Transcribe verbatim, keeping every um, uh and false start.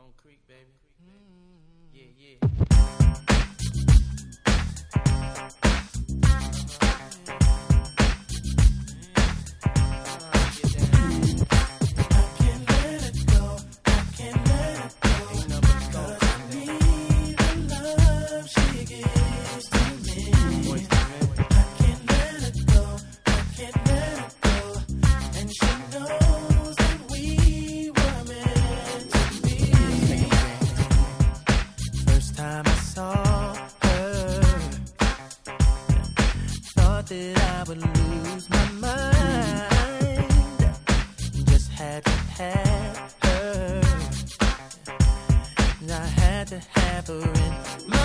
Stone Creek, baby. Mm-hmm. Yeah, yeah. That I would lose my mind. Just had to have her. I had to have her in my